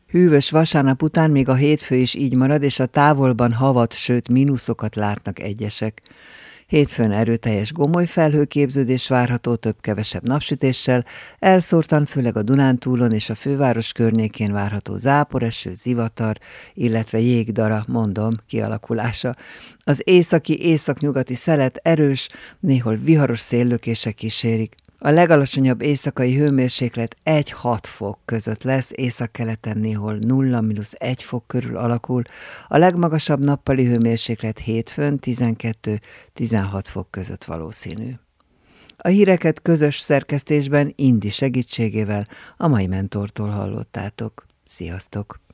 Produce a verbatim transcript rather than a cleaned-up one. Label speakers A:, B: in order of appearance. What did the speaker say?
A: Hűvös vasárnap után még a hétfő is így marad, és a távolban havat, sőt mínuszokat látnak egyesek. Hétfőn erőteljes gomoly felhőképződés várható több-kevesebb napsütéssel, elszórtan főleg a Dunántúlon és a főváros környékén várható záporeső, zivatar, illetve jégdara, mondom, kialakulása. Az északi északnyugati szelet erős, néhol viharos széllökések kísérik. A legalacsonyabb éjszakai hőmérséklet egy-hat fok között lesz, északkeleten néhol nulla-egy fok körül alakul, a legmagasabb nappali hőmérséklet hétfőn tizenkettő-tizenhat fok között valószínű. A híreket közös szerkesztésben Indi segítségével a mai mentortól hallottátok. Sziasztok!